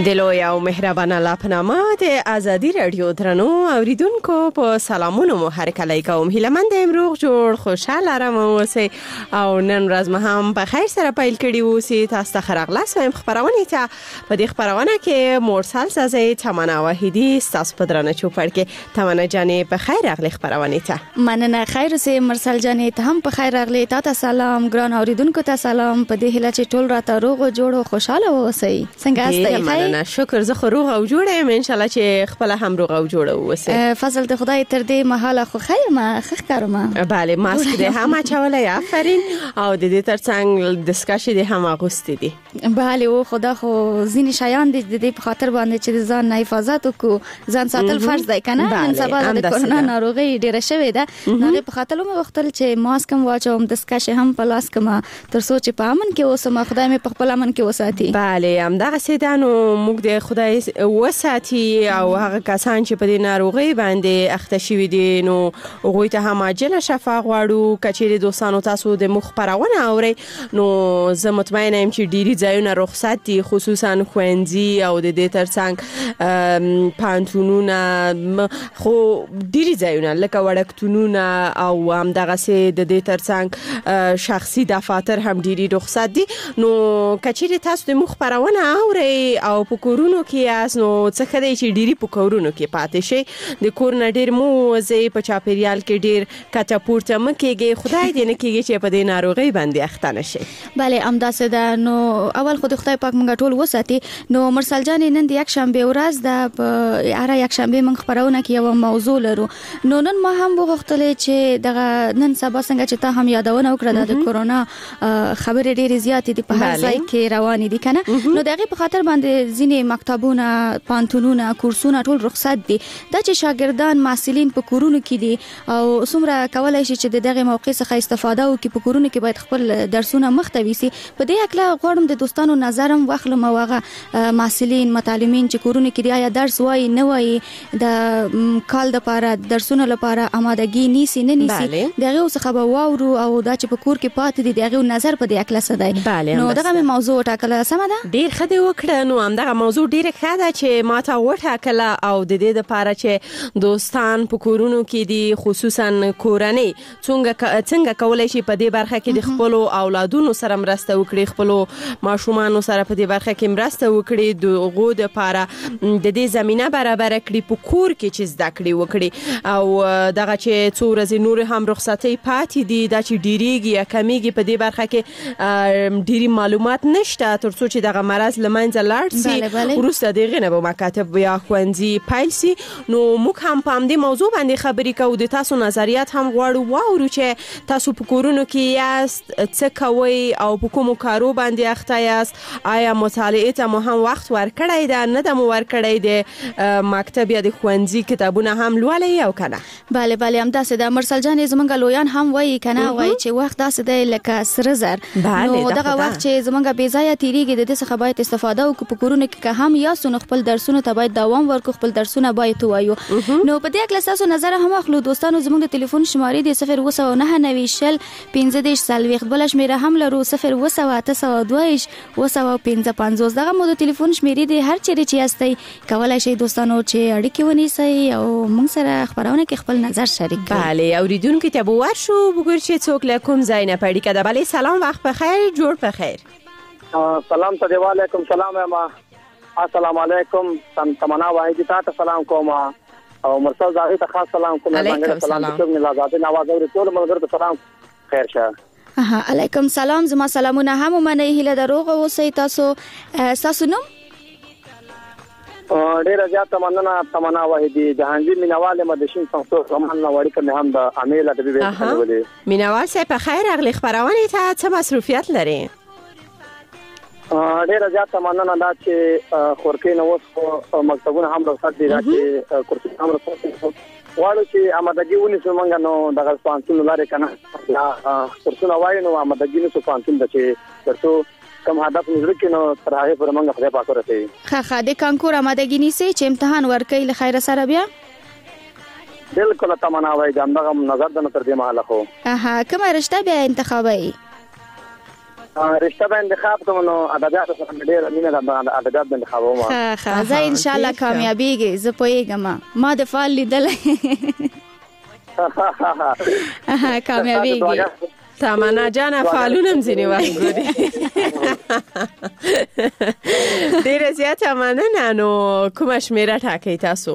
د لوی او مهربان الله په نامه د ازادي رادیو درنو اوریدونکو په سلامونو مو هرکلی کوم. هیلهمند یم روغ جوړ خوشاله آرام اوسئ او نن ورځ مو هم په خیر سره پیل کړي اوسئ. تاسو ته ښه راغلاست وایم خپرونې ته. په دې خپرونه کې مرسل سازی تمنا وحیدی ستاسو په درانه چوپړ کې. تمنا جانې په خیر راغلی خپرونې ته. مننه خیر اوسئ. مرسل جانې ته هم په خیر راغلی. تاسو سلام ګران اوریدونکو ته سلام. په دې هیله چې ټول راته روغ جوړ او خوشاله اوسئ. څنګه یاست؟ نه شکر زه خو روغ او جوړ یم ان شاء الله چې خپل هم روغ او جوړ اوسئ. فضل ته خدای تر دې مهاله خو خیر ما خخ کارم. بله ماسک دې هم اچولای آفرین او د دې ترڅنګ دسکشې دې هم اغوستې دي. بله او خدا خو ځینې شیان دې په خاطر باندې چې ځان نه حفاظت وکړو ځان ساتل فرض دی کنه. نن سبا د کرونا ناروغي ډیره شوې ده نو په خاطر مو وختل چې ماسک هم واچوم دسکشې هم په لاس کما تر سوچ په امن کې اوسم خدای مې په خپل امن کې وساتي. بله هم دغه سیدانو موږ د خدای وساتي او هغه کسان چې په دې ناروغي باندې اخته شوي دي نو هغوی ته هم عاجله شفا غواړو. کچېرې دوستانو تاسو د موږ خپرونه اورئ نو زه مطمئنه یم چې ډېرې ځایونه رخصت دي خصوصا ښوونځي او د دې ترڅنګ پوهنتونونه خو ډېرې ځایونه لکه وړکتونونه او همدغسې د دې ترڅنګ شخصي دفاتر هم ډېرې رخصت دي. نو کچېرې تاسو د موږ خپرونه اورئ او په کورونو کې یاست نو څه ښه دی چې ډېرې په کورونو کې پاتې شئ. د کور نه ډېر مو وځئ په چاپېریال کې ډېر کته پورته مه کېږئ. خدای دې نه کېږي چې په دې ناروغۍ باندې اخته نه شئ. بله همداسې ده. نو اول خو د خدای پاک موږ ټول وساتي. نو مرسل جانې نن د یکشنبې ورځ ده. په هره یکشنبې موږ خپرونه کې یوه موضوع لرو. نو نن ما هم وغوښتلې چې دغه نن سبا څنګه چې تا هم یادونه وکړه د کرونا خبرې ډېرې زیاتې دي په هر ځای کې روانې دي کنه. نو د هغې په خاطر باندې ځینې مکتبونه پوهنتونونه کورسونه ټول رخصت دي. دا چې شاګردان محصلین په کورونو کې دي او څومره کولای شي چې دغه موقع څخه استفاده وکړي په کورونو کې باید خپل درسونه مخته ویسي. په دې اکله غواړم د دوستانو نظرم واخلم او هغه محصلین متعلمین چې کورونو کې دي آیا درس وایي نه وایي د کال لپاره درسونو لپاره آمادګي نیسي نه نیسي دغه څخه به واورو او دا چې په کور کې پاتې دي دغه نظر په دې اکله څه دی. نو دغه موضوع ټاکله سمه ده. ډیر ښه دی وکړه. نو همدغه موضوع ډیره ښه ده چې ما ته وټاکله او د دې لپاره چې دوستان په کورونو کې دي خصوصا کورنۍ څنګه کولای شي په دې برخه کې د خپل اولادونو سره مرسته وکړي خپل ماشومانو سره په دې برخه کې مرسته وکړي دغه لپاره د دې زمينه برابر کړي په کور کې چې زده کړې وکړي او دغه چې څو ورځې نور هم رخصتي پاتې دي دا چې ډیریږي یا کمیږي په دې برخه کې ډیری معلومات نشته تر څو چې دغه مرز لمنځه لاړ سي وروسته دغه نه به مکاتب یا ښوونځي پیل سي. نو موږ هم په دې موضوع باندې خبرې کوو. د تاسو نظریات هم غواړو واورو چې تاسو په کورونو کې یاست څه کوئ او په کومو کارو باندې اخته یاست. آیا مطالعې ته مو هم وخت ورکړی ده نه ده مو ورکړی د مکتب یا د ښوونځي کتابونه هم لولئ او کنه؟ بله همداسې ده. مرسل جانې زمونږ لویان هم وایي کنه وایي چې وخت داسې دی لکه سره زر. نو دغه وخت چې زمونږ بې ځایه تیریږي د دې څخه باید استفاده وکړو. په کورونو کې که هم یاستو نو خپل درسونو ته باید دوام ورکړو خپل درسونه باید ووایو. نو په دې اکله ستاسو نظر هم اخلو. دوستانو زموږ د ټلیفون شمارې دی 029901540 بله شمېره هم لرو 02802 دغه مو د ټلیفون شمېرې دی. هر چیرې چې یاستئ کولای شئ دوستانو چې اړیکې ونیسئ او موږ سره خپرونه کې خپل نظر شریک کړئ. بله اوریدونکو ته به ورشو وګورو چې څوک له کوم ځای نه اړیکه ده. بله سلام وخت بخیر جوړ بخیر. سلام ته وعلیکم سلام ما السلام علیکم تمنا وحیدی ته سلام کوم او مرسل زاهد ته خاص سلام کوم. علیکم سلام کوم نازادین आवाज اوري ټول ملګرو ته سلام خیر شه. علیکم سلام زما سلامونه هم منئ. هیله دروغ اوسئ. تاسو نوم ډیر زیات تمنا وحیدی جهانگیر مینوال مدشین څنګه رومان وړي کوم هم د امیل د بیبي ولې مینوال سه په خیر اغلی خبرونه ته څه مصروفیت لري؟ ډیر زیات مننه دا چې خورکې نو اوس مکتبونه هم رخصت دي دا چې کورسونه هم رخصت دي. واړو چې آمادګي ونیسو مونږ نو دغه پانتون لاره کنه یا کورسونه وایو نو آمادګي نو پانتون د چې ترڅو کوم هدف نظر کې نو تر هغه پر مونږ خدای پاک ورته. ښه د کانکور آمادګي نیسي چې امتحان ورکړي له خیر سره بیا بالکل تمنا وای دا دغه نظر د تر دې مهاله خو کومه رشته بیا انتخابي رشتہ به انتخاب کوم نو ادبیات سره ډېر مینه د ادبیات د انتخابوم ښه زه ان شاء الله کامیابیږي زه پوهیږم ما د فال لیدل کامیابیږي تمنا جان فعالونم ځینې وخت ګوري ډېره زیاته مننه. نو کومه شمیره ټاکئ تاسو؟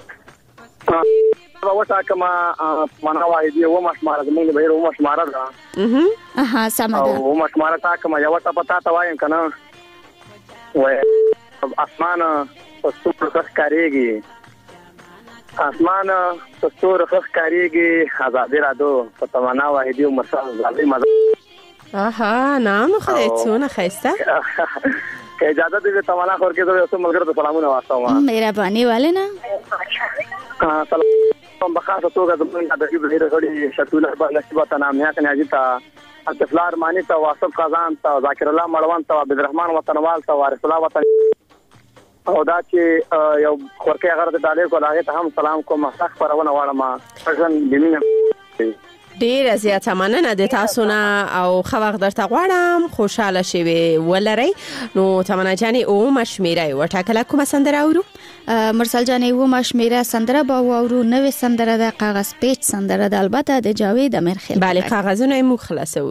وټاکم معنا واحدي و مشمار زمونږ به و مشمار ده سمه ده و مشمار ټاکم یو ټا پتا تا وایم کنه و اسمان پستور خخ کاریږي اسمان پستور خخ کاریږي آزادی را دو پتمنا واحدي و مسال زالي مزه نام خدای څونه خسته که اجازه دې تمنا خور کې زه اوس ملګرو ته سلامونه واستوم. مهرباني والنا سلام بخاطر توګه زمونږ د غیب غړي شتوله نصیبه تنامیا کنه اجتا اطفلار مانی ته واسف خزان ته ذاکر الله مړوان ته عبد الرحمن وطنوال ته وارث الله وطن او دا چې یو خورکه هغه د دالې کو لاغه ته هم سلام کوم حق پرونه واړم څنګه دینه ډیره زیاته مننه د تاسو نه او خو وخت درته غواړم خوشاله شئ ولرئ. نو تمنا جانې او مشمیره وټاکله کومه سندره اورو؟ مرسل جانې او مشمیره سندره با اورو نوې سندره د کاغذ پیچ سندره د البته د جاوید امرخیل. بله کاغذونه مو خلاصو.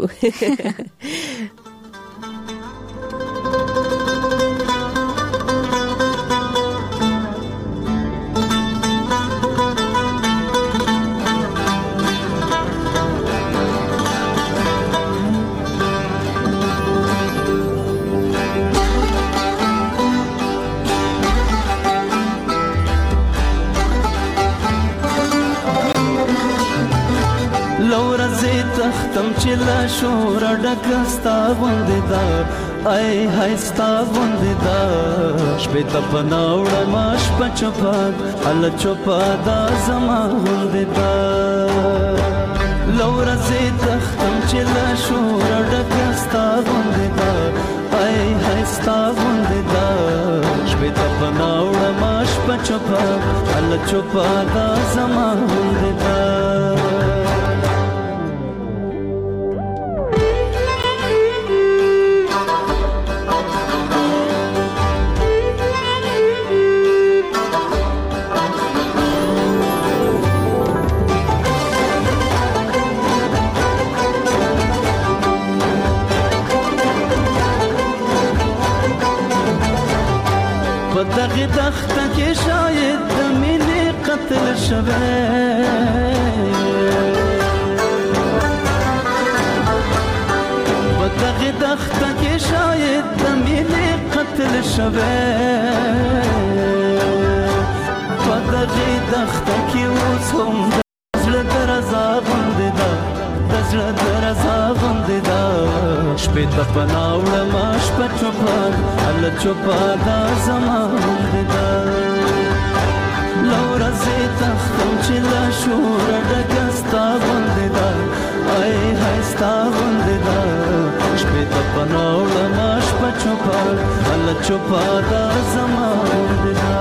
تختم چلا شور ډکستا باندې دا ای هستا باندې دا شپه ته بناوړ ماش پچپاد ال چوپا دا زما باندې دا لور زه تختم چلا شور ډکستا باندې دا ای هستا باندې دا شپه ته بناوړ ماش پچپاد ال چوپا دا زما باندې دا دغه دخته کې شاید د مینې قتل شوه دغه دخته کې شاید د مینې قتل شوه دغه دخته کې اوس هم زړه درزا باندې دا زړه درزا باندې دا شپه ته بناوړ ماش پچپاد ال چوپا دا زما باندې دا لور زه تختم چې لا شور ډکستا باندې دا ای هستا باندې دا شپه ته بناوړ ماش پچپاد ال چوپا دا زما باندې دا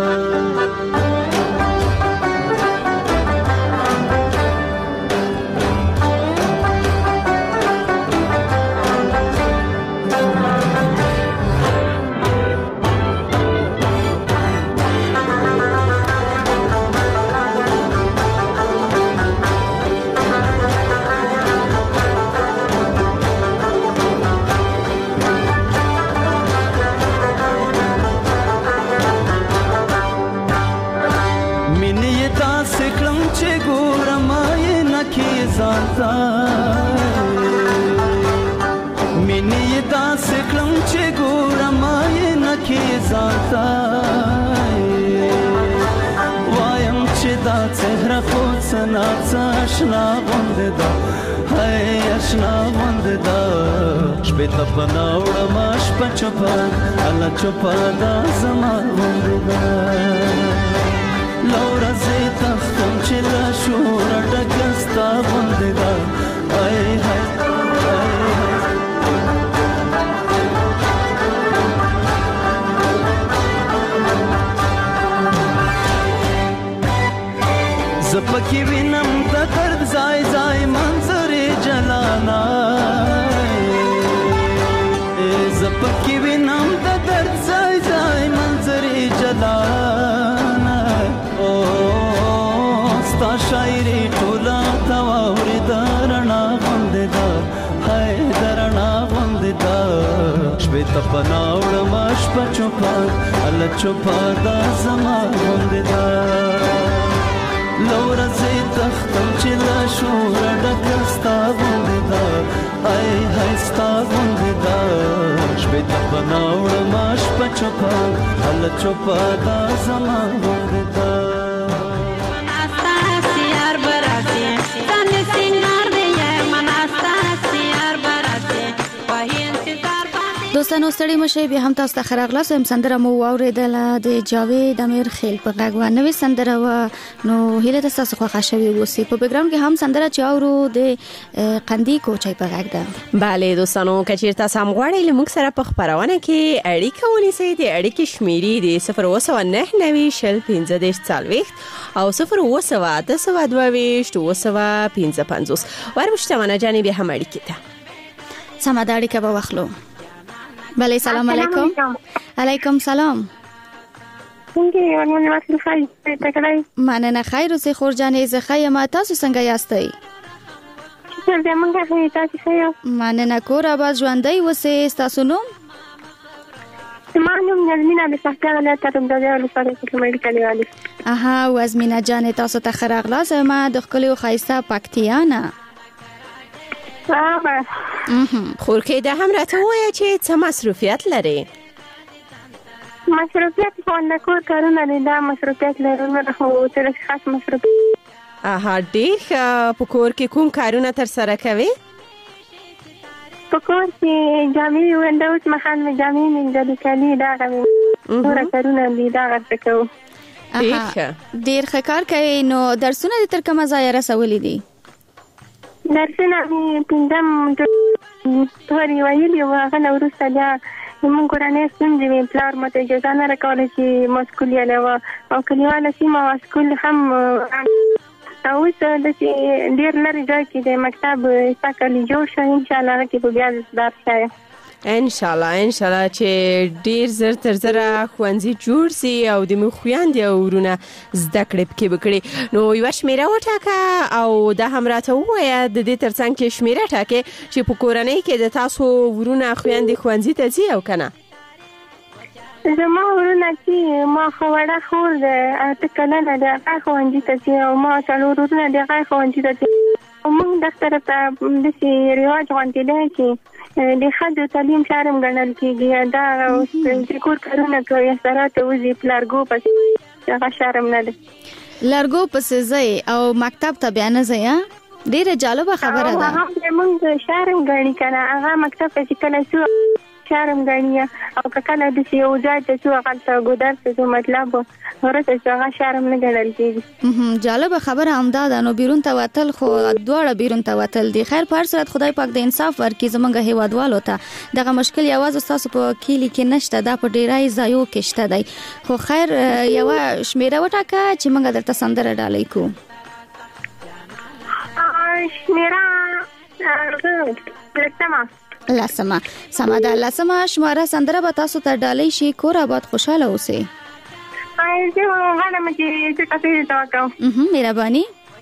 مینې داسې کړم چې ګورم یې نکې ځانته وایم چې دا څهره خو څه ناڅه اشنا غوندې ده هی اشنا غوندې ده شپې ته بناوړم شپه چوپه الله چوپه دا زما غوندې ده لوره زه تختم چې له شوره ډکه ستا غوندې ده ای هی زپکی وینم د درد ځای ځای منظر جلانا کې وینم د درد ځای ځای منظرې جلانا او ستا شاعري ټوله تا واورېده رڼا غوندې ده هی د رڼا غوندې ده شپې ته پناه وړمه شپه چوپه هله چوپه دا زما غوندې ده له ورځې تختم چې له شوره ډکه ستا غوندې ده هی هی ستا غوندې ده شپې ته پناه وړمه شپه چوپه هله چوپه دا زما غوندې ده دوستانو ستړي مشه به هم تاسو ته خراغلاس هم سندره مو واوریدله د جاوید امیر خیل په غږ و نوې سندره و نو هیله تاسو خو خښوي وسی په بیکګراوند کې هم سندره چاورو د قندی کوچي په غږ ده bale دوستانو کچیرته سم غواړئ لمک سره په خبرونه کې اړیکه ونیسئ د اړیکې شمیرې د 029901540 او 02922 ورمشتمنه جانبي هم اړیکې ته سماداړي کا واخلو بله سلام علیکم علیکم سلام څنګه یو نو واسه خای ته کړای مننه خیر اوسې خور جانې زه خای ما تاسو څنګه یاستئ چې زمونږه هي تاسو ښه مننه کور آباد ژوندۍ اوسې تاسو نوم زمانم نظمینا د سخته له تاسو د لپاره کومې کلیوالي اها وازمینا جانې تاسو ته خراغلاس ما د خپل خایسته پکتیانا خورکې د هم راته وایي چې څه مصروفیت لري مصروفیت خو نه کور کارونه نه دا مصروفیت لرم نه خو تر خاص مصروف اها ډېر په کور کې کوم کارونه تر سره کوي په کور کې جامې وندوس مخان مې جامې من د کلی دا غوي ټول کارونه دي دا غوښتو ډېر ښکار کوي نو درسونه د تر کومه ځای رسولې دي درسونه مې پندم توري ویلي و هغه نو ورسته بیا موږ قرانه څنګه وی پلار مته اجازه نه راکوله چې مسکولیا له او کلیواله سیمه مسکول هم او څه د ډیر لري ځای کې د مکتب ساکلی جوړ شو ان شاء الله کې په بیا درس شای ان شاء الله چې ډیر زر تر زره خوانزي جوړ سي او د مخوياند او ورونه زده کړې پکې وکړي نو یو شمیره وټاکه او د همراته وایي د دې ترڅنګ کې شمیره ټاکه چې په کورنۍ کې د تاسو ورونه خوياند خوانزي ته ځي او کنه زما ورونه چې ما خوړه خور ده اته کله نه ده خوانزي ته ځي او ما څلور ورونه ده خوانزي ته ځي موږ د طرفه د ریواج غونډې ده چې د خځو تعلیم شرم ګڼل کېږي دا د کور کارونه کوي سره ته وزي پلارګو پس هغه شرم نه ده لارګو پس ځای او مکتب ته بیا نه ځای ډیره جالبه خبره ده هغه موږ شرم غړي کنه هغه مکتب چې کله شو شرم غړي او کله د یو ځای ته شو هغه ته ګودر څه مطلب ورته هغه شرم نه غړل کېږي جالبه خبره همدا ده نو بیرون ته وتل خو دواړه بیرون ته وتل دي خیر پر سره خدای پاک د انصاف ورکړي زمونږ هیوادوالو ته دغه مشکل یوازې تاسو په کلی کې نشته دا په ډیرای ځایو کې شته دی خو خیر یو شمیره وټاکه چې موږ درته سندره ډالۍ کو شمیره لسمه سماده لسمه شماره سندره به تاسو ته ډالۍ شي کور آباد خوشاله اوسئ زه غواړم چې تاسو ته وکړم مهرباني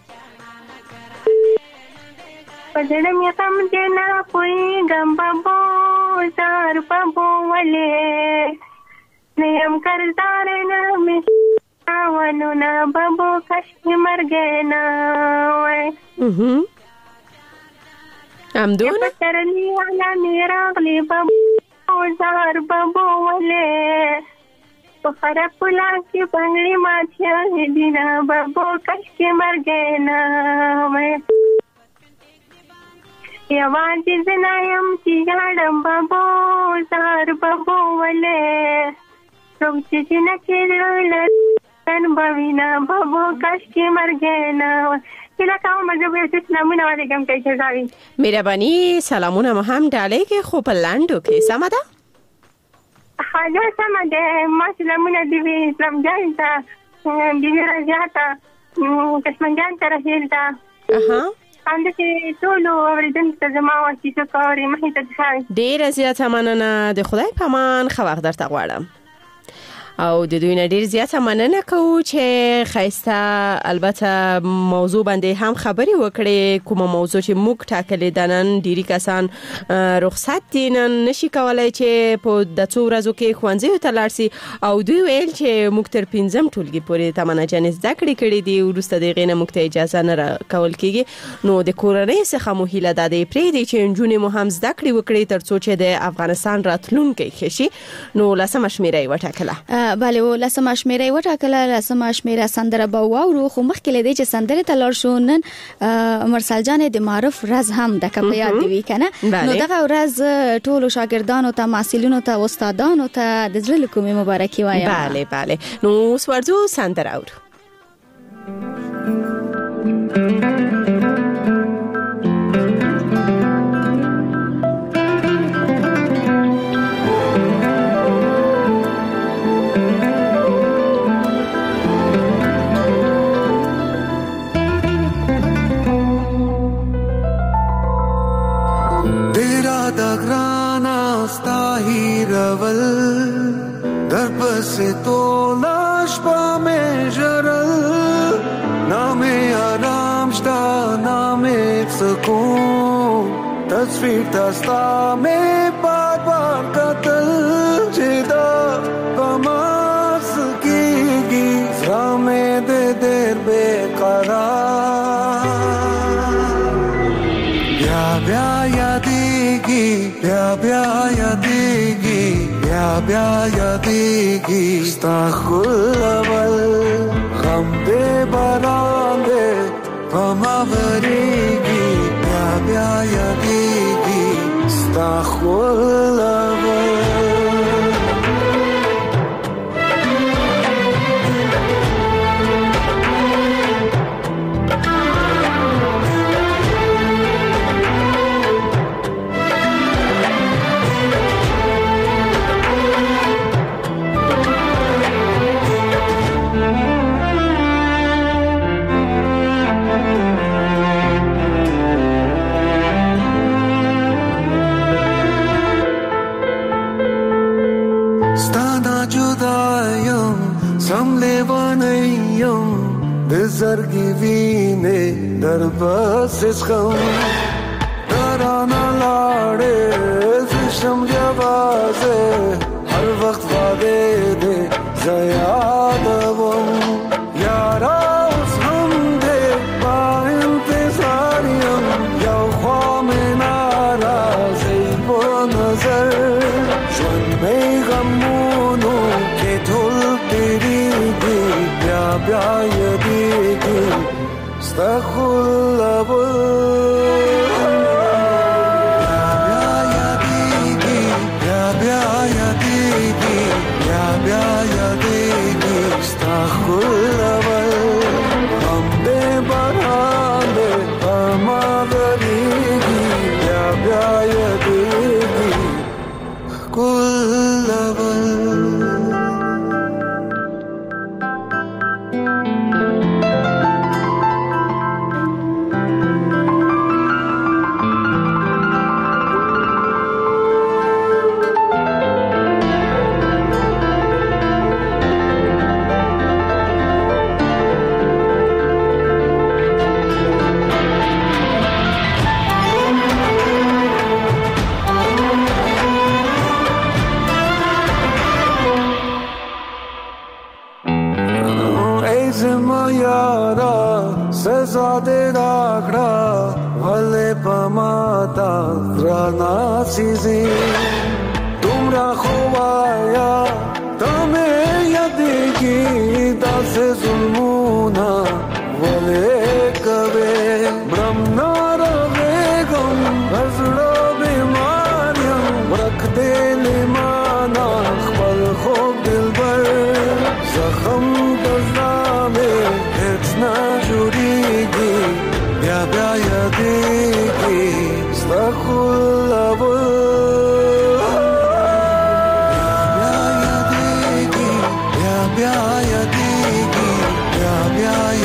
پدې مې تم دې نه پوي ګم بابو زار بابو ولې نیم کردار نه مې ونو نه بابو کش مرګ نه وای امدون پترنی والا میرا غلی بابو زار بابو ولې خراب پلا کې بنگړي ماچیا دینا بابو کش کې مرګ نه وای یوازې زنایم چې یاړم بابو زار بابو ولې څوک چې نه کېدل تن بوینا بابو کش کې مرګ نه کله کوم مجبور چې نمونه ولې کوم کې ځای مهرباني سلامونه هم ډالۍ کې خو په لاندو کې سم ده حاجه سم ده ما سلامونه دی اسلام جان ته دی راځه تا کشمنجان ته راځه اها چې ټول اوریدونکو ته زما واچي څه کوري مخې ته ځای ډیر زیاته مننه د خدای په امان خو وخت درته غواړم او د دوی نه ډیر زیاته مننه کوو چې خایسته البته موضوع باندې هم خبري وکړي کومه موضوع چې موږ ټاکلې د نن ډیری کسان رخصت دي نن نشي کولای چې په د څو ورځو کې ښوونځي ته لاړ شي او دوی ویل چې موږ تر 5م ټولګي پورې تمنه جن زده کړې دي ورسته دغه نه موږ ته اجازه نه کول کیږي نو د کورنۍ څخه مو هیله ده پرې دي چې جنونې مو هم زده کړې وکړي ترڅو چې د افغانستان راتلونکي شي نو لسمه شمیره وټاکله بله و لسمه شمیره وټاکله لسمه شمیره سندره به واورو خو مخکې لدی چې سندره تلل شو نن مرسل جان د معرف ورځ هم د کپیات دی کنه نو دغه ورځ ټول شاګردانو ته محصلینو ته استادانو ته د زړه کومې مبارکي وایم بله نو ورځو سندره اورو से तो लाश पा में जरल नामे आराम शता नामे सुकून तस्वीर दस्ता में बार बार कतल जिदा बमास कीगी ज़्रामे दे देर बेकरार ब्या यादेगी ब्या यादेगी ब्या यादेगी स्ताखुल अवल गम दे बरांदे बमावरेगी ब्या यादेगी स्ताखुल अवल زرگی وینه در بس خم درانا لاڑے زشم جوازه هر وقت وعده ده زیادوم یارا اس هم ده با انتظاریم یا خوام نارازی با نظر جون می غمونو که طول تیریگی بیا یدیگی استخل सजादे राखड़ा भले पमाता राना सीजी तुमरा खोवाया तमें यदगी दास जुल्मुना भले कवे ब्रह्मना रवेगम हजड़ा बीमारियां रख दे लिमाना खबल खूब दिल भर जख्म दर्दा में इतना जुड़ेगी ब्या यादेगी استخل अवल ब्या यादेगी ब्या यादेगी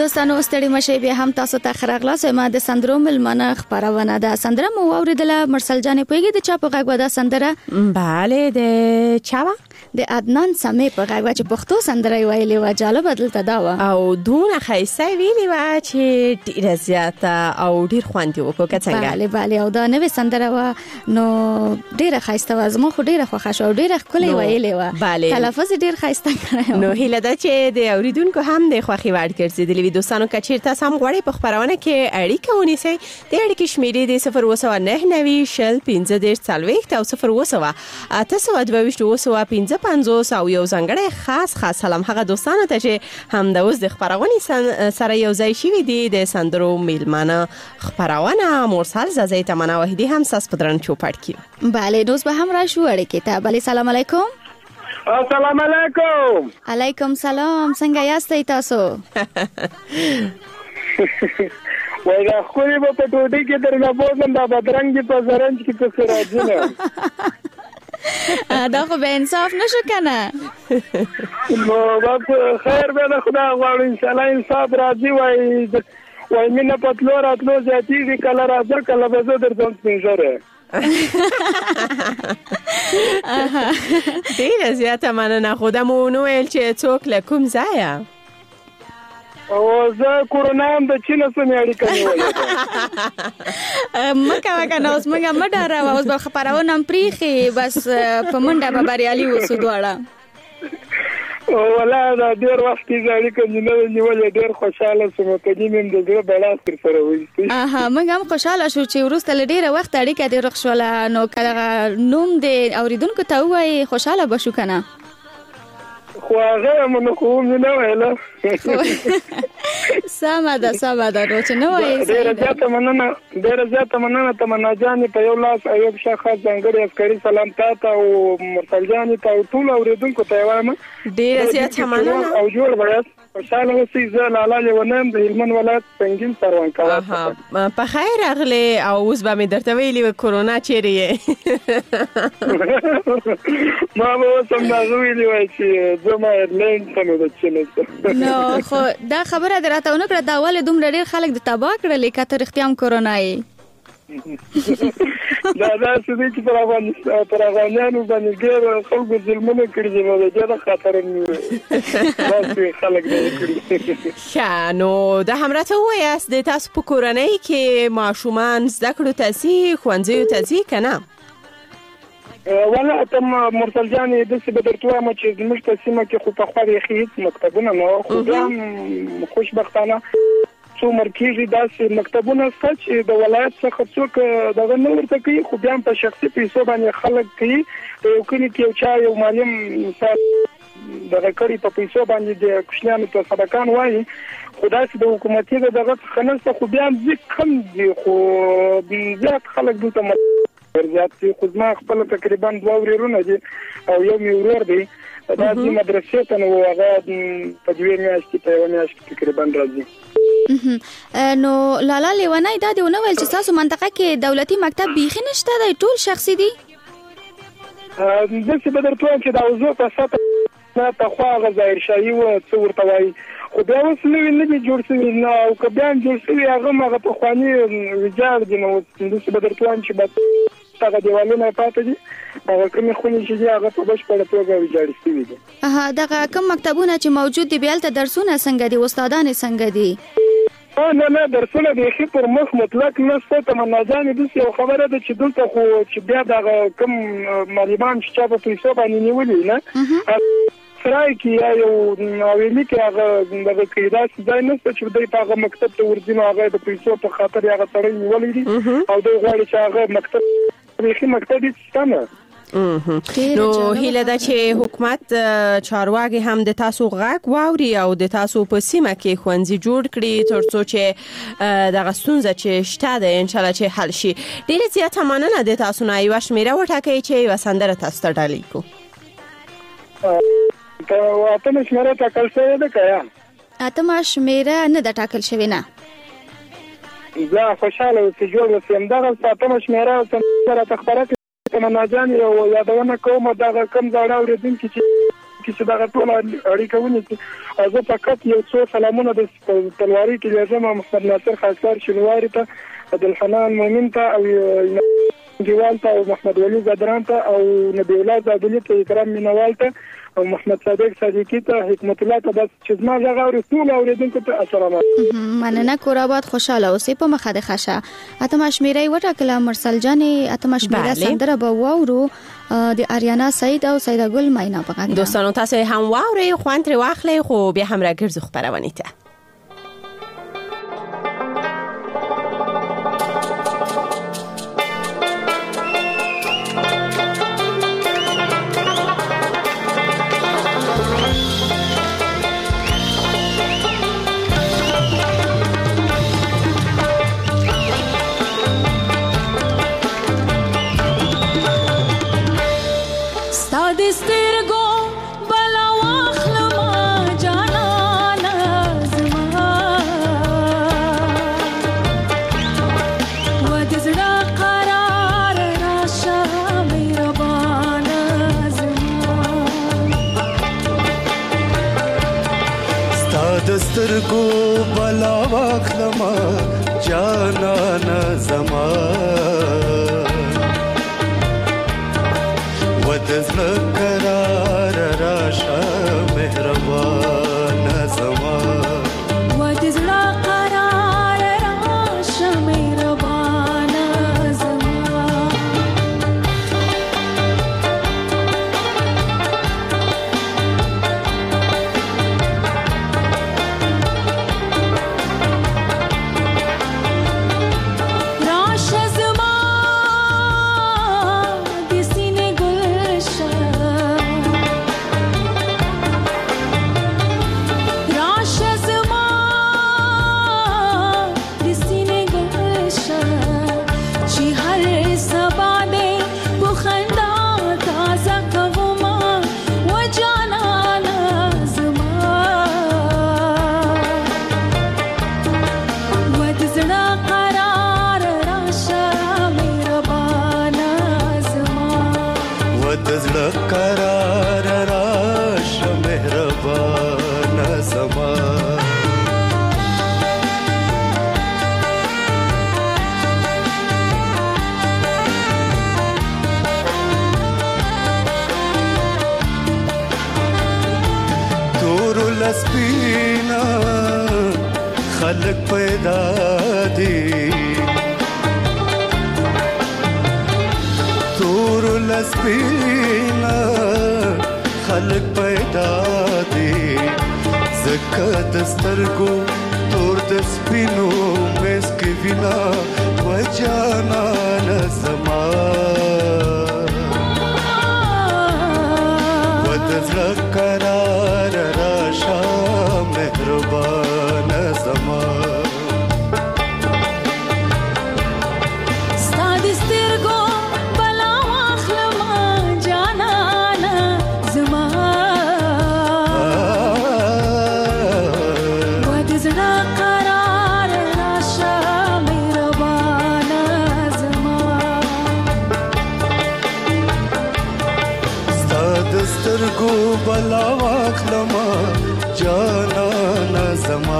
دوستانو ستړي مشه بیا هم تاسو ته خراغلاس ما د سندرو ملمنه خبرونه ده. سندره مو اوریدله مرسل جان پویږي د چا په غږ ودا سندره؟ بله د چا د عدنان سمې په غږ چې پښتو سندره ویلې و. جالب بدلته دا و او دونه خیسته ویلې و چې ډیره زیاته او ډیر خوند وکړو که څنګه. بله او دا نوې سندره و نو ډیره خیسته و. زما خو ډیره خوښه شو. ډیره ښکلې ویلې و. تلفظ ډیر خیسته کړی. نو هیله ده چې د اوریدونکو هم د خوښي وړ ګرځېدلې وي. دوستانو که چیرته سم غواړئ په خبرونه کې اړیکه ونیسئ د اړیکې شمیرې د 029901540 او 0282255 او یو ځانګړی خاص سلام هغه دوستانو ته چې هم د اوس د خبرونې سره یو ځای شوي دي د سندرو میلمانه خبرونه مرسل زازی تمنا وحیدی هم ساس پدران چوپړ کی. بله دوست به هم راشو اړیکې ته. بله سلام علیکم. السلام علیکم. علیکم سلام. څنګه یاستئ تاسو؟ وای دا خو به په ټوټي کې درنه بوزم دا بدرنګ په زرنج کې په سراجونه. دا خو به انصاف نشو کنه. نو بس خیر به خدا غواړم ان شاء الله انصاف راځي. وای مینه په تلو راتلو ځاتې کله راځه کله به زه درځم څنګه. ډیره زیاته مننه. خودمون ویل چې څوک له کوم ځایه؟ او زه کورونا هم د چین سره اړیکه نیولې. مکه کنه اوس موږ مډاره اوس به خبرونه هم پریخي بس په منډه به بریالي وسو دواړه. ولا دا ډیر وخت کې اړیکه نیولې ډیر خوشاله سم په دې من د زړه بلاس تر سره وي. موږ هم خوشاله شو چې ورسته ډیره وخت اړیکه دې رخصوله. نو کله نوم دې اوریدونکو ته وای خوشاله بشو کنه. خو هغه مونږ کوم نه ویله. سمه ده نو چې نو وایي. ډیره زیاته مننه تمنا جان په یو لاس ایوب شاخه ځانګړي عسکري سلام تاته او مرسل جان ته ټول اوریدونکو ته وایم ډیره زیاته مننه او جوړ وایاست. خوشاله اوسئ. زه لاله لیونم د هلمند ولایت سنگین سروان کاوه. په خیر اغله او اوس به مې درته ویلي و کورونا چیرې یې. ما به اوس هم دا ویلي وای چې زما ایرلاین ته نو د چینه. نو خو دا خبره دراته ونه کړه دا ولې دومره ډیر خلک د تبا کړل کته اختیام کورونا یې. دا څه چې پر افغانانو باندې ډېر خلکو ظلمونه کړي دي. نو دا خطر نه وي خلک نه کړي. نو د همراته وایاست د تاسو په کورنۍ کې ماشومان زده کړو تاسو ښوونځیو ته ځي کنه؟ ولا تم مرسل جان د څه بدرتوه ما چې زموږ په سیمه کې خو په خوري خېت مکتبونه نو خو هم خوشبختانه څو مرکزي داسې مکتبونه شته چې د ولایت څخه څوک دغه نه ورته کوي خو بیا په شخصي پیسو باندې خلک کوي. یو کلی کې یو چا یو معلم دغه کړي په پیسو باندې د کوشنیانو ته صدقان وایي. خو داسې د حکومتي دغه څخه نه خو بیا ځکه کم دي خو زیات خلک دلته زیات دي. خو ما خپل تقریبا 2 ورونه دي او یو می ورور دی. دا د مدرسې ته نو هغه په 2 میاشتې په 1 میاشت تقریبا راځي. نو لالا لیونای دا دیونه ویل چې تاسو منطقه کې دولتي مکتب بیخي نشته دی ټول شخصي دی؟ د څه بدرتوه چې دا وزو په ساته نه په خوا غزایر شایي و څو ورته وایي خو بیا اوس نه دي جوړ شوي نه او که بیا جوړ شوي هغه پخواني ویجاړ دي. نو د څه بدرتوه چې هغه دیوالونه پاتې دي هغه کومې خونې چې دي هغه په بشپړه توګه ویجاړ شوي دي. دغه کوم مکتبونه چې موجود دي بیا هلته درسونه څنګه دي؟ استادان څنګه دي؟ نه درسونه بیخي پر مخ مطلق نشته. تمنا جان داسې یو خبره ده چې دلته خو چې بیا دغه کوم معلمان چې چا په پیسو باندې نیولي نه سرای کې یا یو ناویلي کې هغه دغه کېدا ځای نشته چې دوی په هغه مکتب ته ورځي. نو هغه د پیسو په خاطر هغه سړی نیولی دي او دوی غواړي چې هغه مکتب بیخي مکتب دې ستانه. نو هیله ده چې حکومت چارواکي هم د تاسو غږ واوري او د تاسو په سیمه کې ښوونځي جوړ کړي ترڅو چې دغه ستونزه چې شته ده ان شاء الله چې حل شي. ډیره زیاته مننه د تاسو نه. یو شمیره وټاکئ چې یو سندره تاسو ته ډالۍ کو. اتمه شمیره ټاکل شوې ده که یا؟ اتمه شمیره نه ده ټاکل شوې نه. زه خوشحاله اوسې جوړ اوسم. دغه اتمه شمیره سره تخبره تمنا جان یو یادونه کوم دغه کم ځای اوریدونکي چې کې چې دا ټول اړیکه ونیسي. زه فقط یو څو سلامونه د تلواري کې لازم محمد ناصر خاصار شنواري ته، عبدالحنان مومن ته او دیوال ته او محمد ولی زادران ته او نبی الله زادلی ته، اکرام مینوال ته او محمد صادق صادقی ته، حکمت الله ته، بس چې زما غږ اوري ټول اوریدونکو ته السلام علیکم. مننه کور آباد خوشاله اوسې په مخه د خشه. اتم شمیرې وټاکله مرسل جانې، اتم شمیرې سندره به واورو د آریانا سعید او سیده ګل مینا په غږ. دوستانو تاسو هم واورئ، خوند ترې واخلئ، خو بیا هم راګرځو خبرونه ته. دسترګو بلا واخلما جانانا زما ودزل قرار راشا مهربان زما ودزل قرار راشا مهربان زما سپینا خلق پیدا دی تور لسپینا خلق پیدا دی زکه دسترګو تور د سپینو مسک وینا وجانا نسما ودزل قرار راشا مهربان زما بلا واخلما جانا زما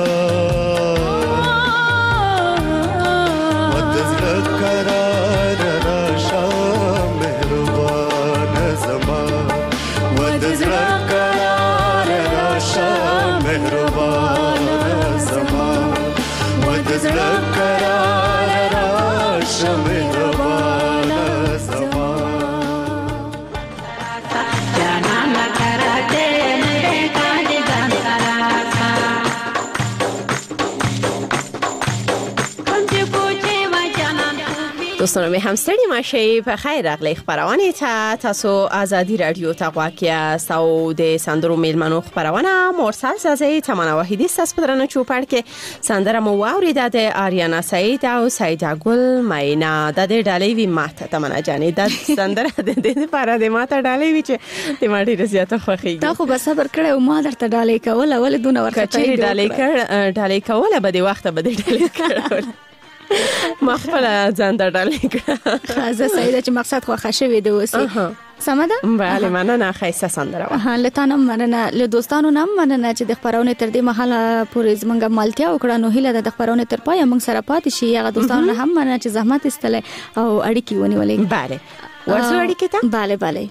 ودزل قرار راشا مهربان زما ودزل قرار راشا مهربان زما ودزل قرار راشا مهربان زما دوستانو می هم ستړي ماشي په خیر راغلی خبرونه ته تاسو ازادي رادیو ته غواکیا ساو د سندرو میلمنو خبرونه مرسل زازی تمنا واحدی ساس پدرنه چوپړ کې سندره مو واوریده د آریانا سعید او سیده ګل مینا د دې ډالۍ وی ماته تمنا جانې د سندره د دې لپاره د ماته ډالۍ وی چې د ماډي رضایت خوخیږي تا خو به صبر کړې او ما درته ډالۍ کول ول دونه ورکړې ډالۍ کول به د وخت به د ډالۍ کول ما خپل ځان ته ډالۍ کړه خازه سیده چې مقصد خو ښه شوی دی اوس سمه ده؟ بله مننه، ښایسته سندره وه. له تا نه مننه، له دوستانو نه مننه چې د خپرونې تر دې مهاله پورې زموږ ملتیا وکړه. نو هیله ده د خپرونې تر پایه موږ سره پاتې شي. هغه دوستانو نه هم مننه چې زحمت ایستلی او اړیکې ونیولې. بله ورسو اړیکې ته. بله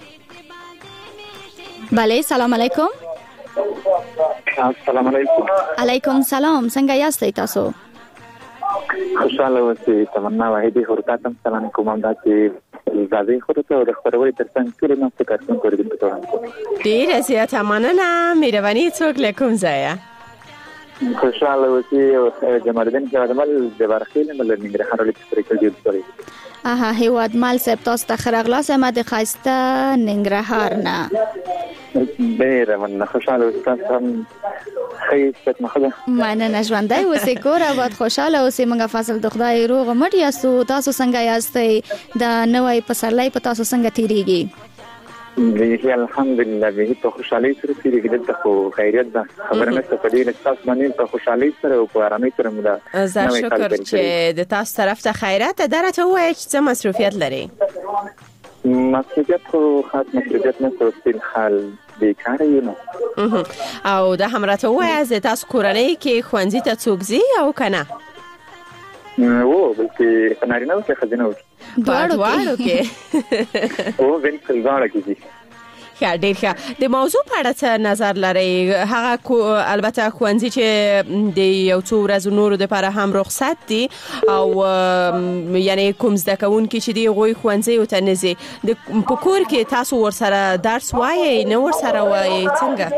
سلام علیکم. السلام علیکم. علیکم سلام. څنګه یاستئ تاسو؟ خوشاله اوسئ. تمنا واحدی خورتاتم سلام کوم دا چې زادي خورته او د خبرې ترڅنګ ټول نو فکر کوم کوم ته ډیره زیاته مننه. مهرباني څوک له کوم ځایه؟ خوشاله اوسئ. جمالدین جمال د ورخیل مل ننګرهار ولې پرې کېږي. هیواد مال صاحب تاسو ته خراغلاس ما د خاسته ننګرهار نه. ډیره مننه. خوشاله اوسئ. هم خیست مخده مننه. ژوندۍ اوسئ، کور آباد، خوشاله اوسئ. موږ فاصل د خدای روغ مټ یاستو. تاسو څنګه یاستئ؟ د نوې پسرلی په تاسو څنګه تیریږي؟ به الحمدلله به ته خوشالي سره تیریږي. دلته خو خیریت ده. خبره نشته په دې تاسو باندې په خوشالي سره او په آرامۍ سره موږ زه شکر چې د تاسو طرف ته خیرات درته وایي چې څه مصروفیت لري. مصروفیت خو خاص مصروفیت نه څه حال بیکاره یم. او د همراته وایي چې تاسو کورنۍ کې خوندې ته څوک زی او کنه؟ او بلکې پنارینه او خزینه او دواړو کې او وین کلګاړه کې دي. ښه، ډېر ښه. د موضوع په اړه څه نظر لرئ؟ هغه البته ښوونځي چې د یو څو ورځو نورو دپاره هم رخصت دي او یعنی کوم زده کوونکي چې دي هغوی ښوونځیو ته نه ځي، په کور کې تاسو ورسره درس وایئ نه ورسره وایئ څنګه؟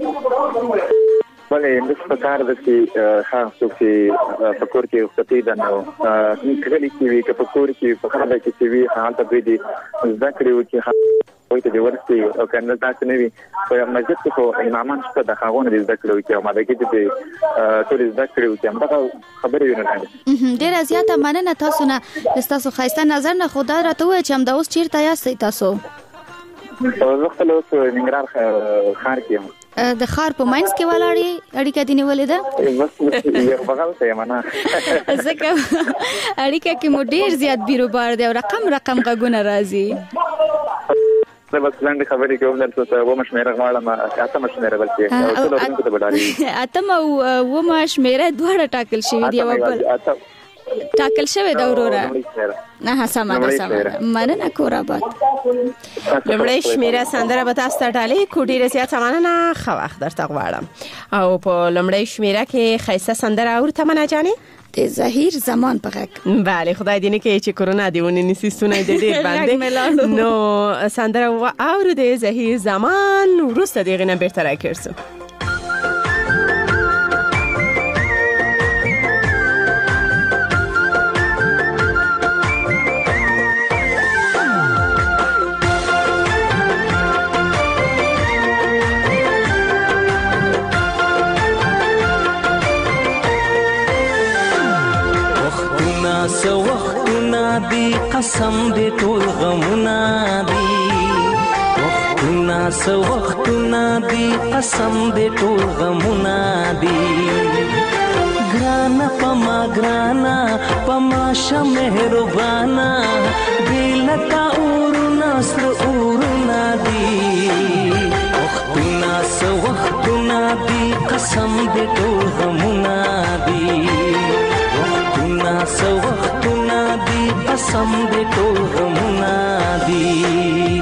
بله د سپکار د چې خاصو کې په کور کې وختي ده نو کلی کې وي که په کور کې په خاله کې چې وي حالت به دي زده کړو چې وایي ته ورسي او کنه تاسو نه وي په مسجد کې خو امامان شته د خاغونه د زده کړو چې ما دغه دې ټول زده کړو چې هم خبرې ونه ډیره زیاته مننه تاسو نه. تاسو خاصه نظر نه خدا راته وایي چې هم د اوس چیرته یاستئ تاسو؟ زه خپل اوس ننګرهار ښار کې یم. د ښار په ماینس کې ولاړې اړیکه دې نیولې ده؟ بس یو بغل ته یم نه ځکه اړیکه کې مو ډیر زیات بیروبار دی او رقم غږونه راځي. زه بس لاندې خبرې کوم درته و مشمیره غواړم اته مشمیره بلکې ټول ورته ته بډاري اته او و مشمیره دواړه ټاکل شوی دی او بل ټاکل شوی دا وروره نه سمه مننه کور آباد. لمړی شمیره سندره به تاسو ته ډالۍ کو. ډیره زیاته مننه. ښه وخت درته غواړم. او په لمړی شمیره کې ښایسته سندره اورته منه جانې د ظهیر زمان په غږ. بله خدای دې نه کوي چې کرونا دې ونیسي ستونی دې ډېر باندې. نو سندره اورو د ظهیر زمان وروسته د هغې نه بېرته راګرځو. سو وختونه دی قسم دی ټول غمونه دی. وختونه سو وختونه دی قسم دی ټول غمونه دی. ګرانا پما شه مهربانا دلتا اورنا سر اورنا دی. وختونه سو وختونه دی قسم دی ټول غمونه دی. سو وختونه دی قسم دی ټول غمونه دی.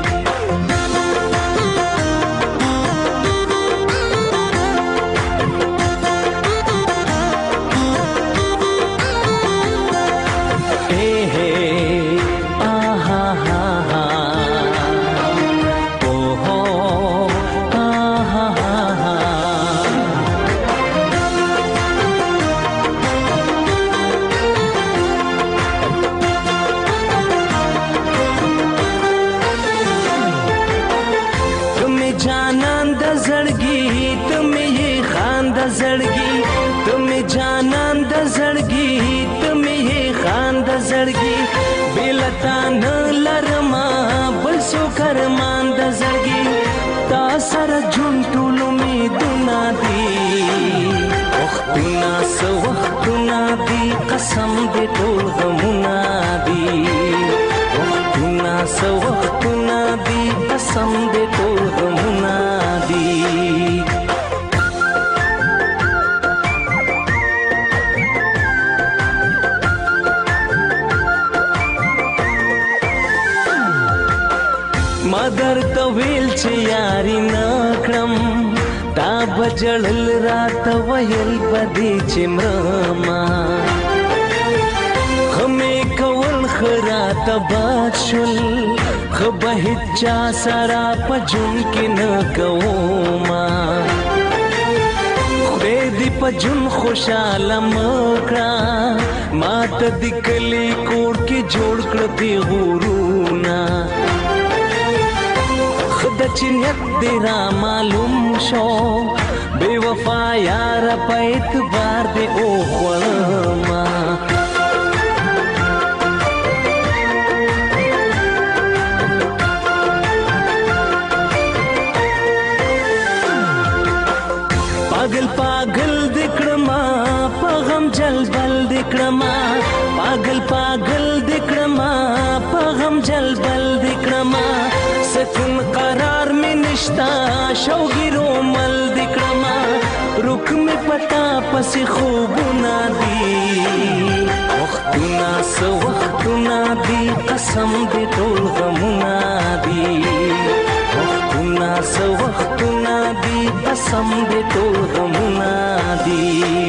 قسم دی ټول غمونه دی. وختونه سو وختونه دی قسم دې ټول غمونه دي ما درته ویل چې یاري نه کړم دا بجړل راته ویل بدې چې مرما خمې کول خراته باد شول خو به هیچا سره په جون کې نه کوما خدای دې په جون خوشاله مکړه ما ته د کلي کور کې جوړ کړ دې غورونه خدا چې نیت دې را معلوم شو بے وفا یار په اعتبار دې اوخوړما पागल पागल दिकड़मा पगम जल बल दिकड़मा पागल पागल दिकड़मा पगम जल बल दिकड़मा सकून करार में निश्ता शौगिरो मल दिकड़मा रुक में पता पसी खूब ना दी वक्तुना दी कसम दे टोल गमुना दी वक्तुना दी कसम दे टोल गमुना दी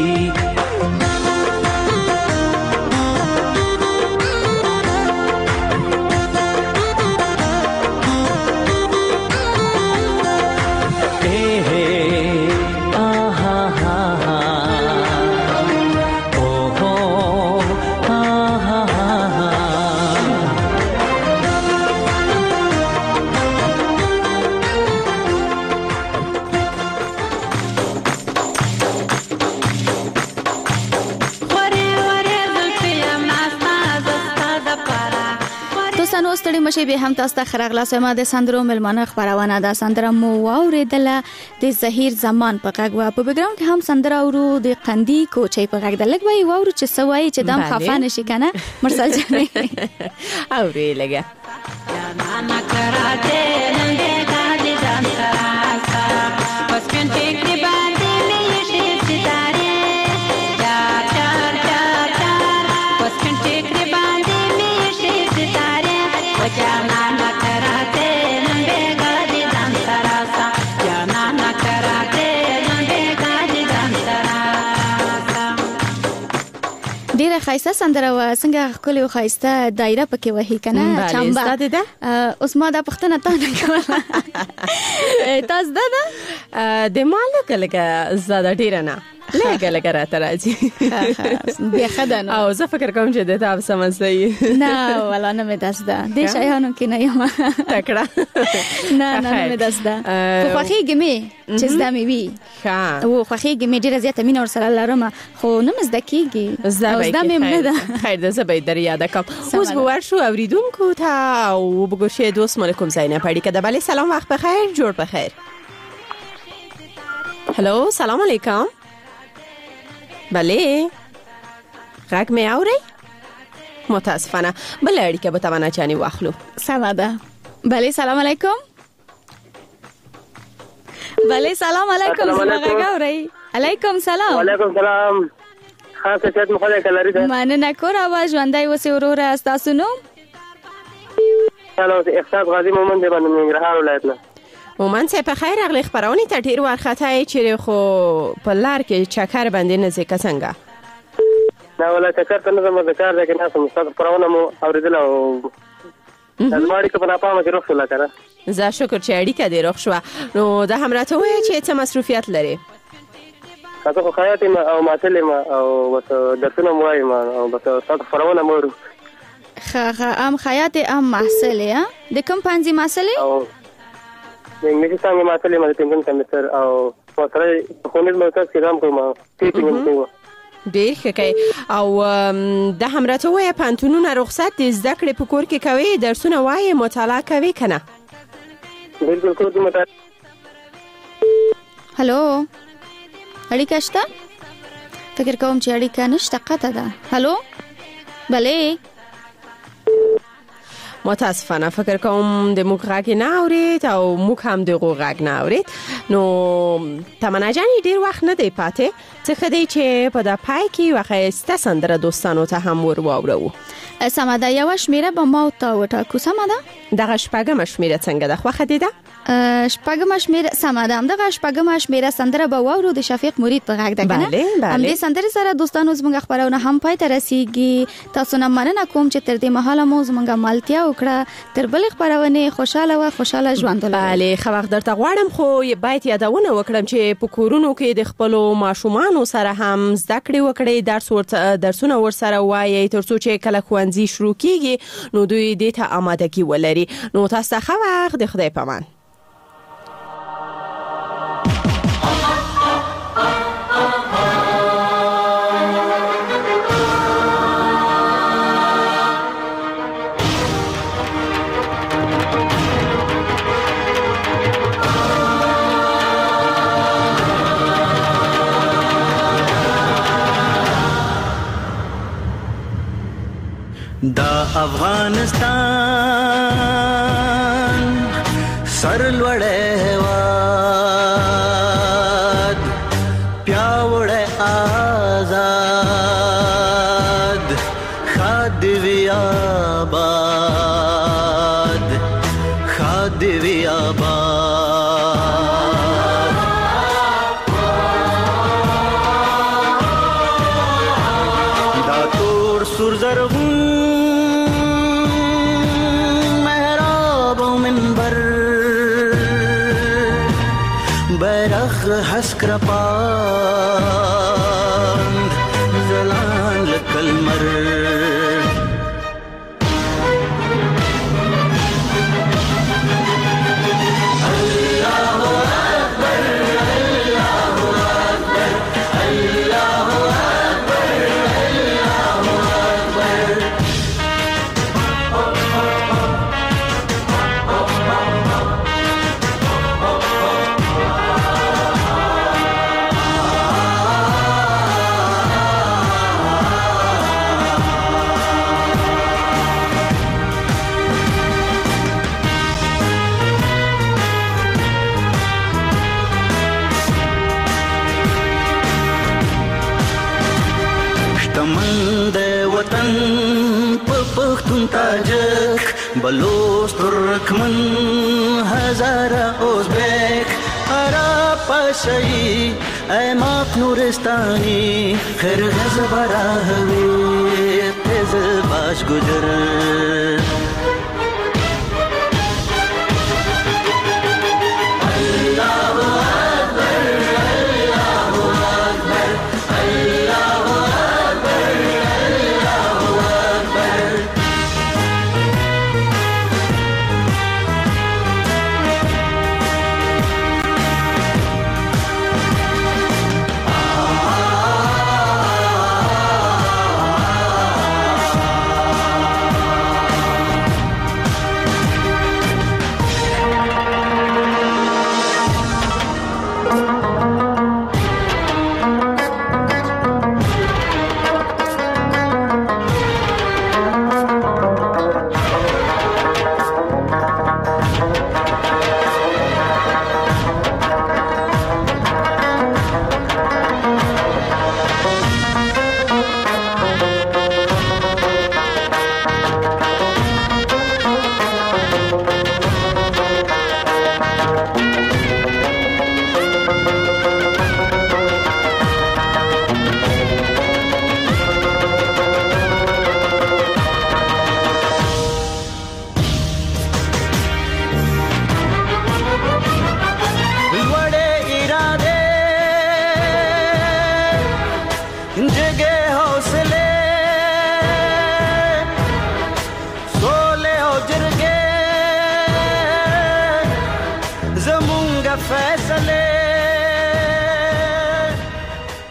ستړي مشه به هم تاسو ته خراغلا سما د سندرو ملمانه خبرونه ده سندره مو واوریدله د زهیر زمان په غږ وا په بیکګراوند کې هم سندره اورو د قندی کوچي په غږ د لګ وای واورو چې سوای چې دم خفه نشي کنه مرسل جانې اوري لګه ना कराते नंगे गाड़ी जान कराता बस पिन टेकरी बांधे में ये सितारे चार चार चार चार बस पिन टेकरी बांधे में ये सितारे जाना ना कराते नंगे गाड़ी जान कराता जाना ना कराते नंगे गाड़ी जान कराता ډیره خایسته سندره و څنګه خپل خایسته دایره پکې وਹੀ کنه چامبا اوس ما دا پښتنه ته نه کوله تاسو دا د مالو کله زړه ډیره نه لګه راته راځي بیا خدانو او زه فکر کوم چې د تاسو سمسي نه ولا نه مې داس ده د شایانو کې نه یم تکړه نه مې داس ده خو خوخیږي مې چې زده مې وی او خوخیږي مې ډیره زیاته مين ور سره لرم خو نه مزده کیږي زده مې نه ده خیر ده زه به در یاد کوم اوس به ورشو اوریدونکو ته او بګوشه دوست ملکم زینب پړی کده بله سلام وخت بخیر جوړ بخیر هلو سلام علیکم بله غږ مې اوري متاسفانه بل اړیکه به تمنا چانی واخلو سلام ده بله سلام علیکم بله سلام علیکم غږ اوري علیکم سلام وعلیکم سلام خاصه چې مخاله کلری ده مننه کور اواز ژوندۍ وسه وروره تاسو نو هلو احساس غازی مومن دی باندې ننګرهار ولایت نه مومن څه په خیر اغلی خبرونه ته ډیر ورخته چې خو په لار کې چکر باندې نه ځکه څنګه دا ولا چکر ته نه زما د کار ده کې نه سم ستاسو خبرونه مو اوریدل او زموږ کې په ناپامه کې روښ ولا کړه زه شکر چې اړیکه دې روښ شو نو دا هم راته وایي چې څه مصروفیت لري تاسو خو خیاط او ماتل ما او بس درسونه مو وایم او بس تاسو خبرونه مو ام خیاط ام محصل یا د کوم پنځه محصل او انګلیسي څنګه ماتلې مې پنځم سمستر او پاتره خونې مرکز کې رام کوم ټیچینګ کوم ډیر ښه کوي او د هم راته وایي پانتونونه رخصت د زده کړې په کور کې کوي درسونه وایي مطالعه کوي کنه بالکل کور کې مطالعه هلو اړیکه شته فکر کوم چې اړیکه نشته قطه ده هلو بله متاسفانه فکر کوم د موږ غږ نه اورید او موږ هم دغه غږ نه اورید. نو تمنا جان ډیر وخت نه دی پاتې، څه خدای چې په د پای کې وخایسته سندره دوستانو ته هم ورواورو. سماده یو شمیره به ما ته وټاکو. سماده دغه شپږم شمیره څنګه ده خوښه دي ده؟ شپږم شمیره سماده هم دغه شپږم شمیره سندره به واورو د شفیق مرید په غږ ده کنه. هم دې سندره سره دوستانو زموږ خبرونه هم پای ته رسیږي. تاسو نه مننه کوم چې تر دې مهاله مو زموږ مالتیا وکړه. تر بل خبرونه خوشاله ژوند ولرئ. بله خو وخت درته غواړم خو باید یادونه وکړم چې په کورونو کې د خپل ماشومان سره هم زده کړې وکړي، درسونه ورسره وایي ترڅو چې کله ښوونځي شروع کیږي نو دوی دې ته آمادګي ولري. نو تاسو ښه وخت، د خدای پامان. دا افغانستان سرلوړی هیواد، پیاوړی آزاد، ښاد دې وي آباد، ښاد دې وي آباد. دا تور سور زرغون حسک رپاند زلان لکلمر. تاجک بلوچ ترکمن هزاره ازبک عرب پشایی ایماق نورستانی خرغز براهوی تز باش گجر.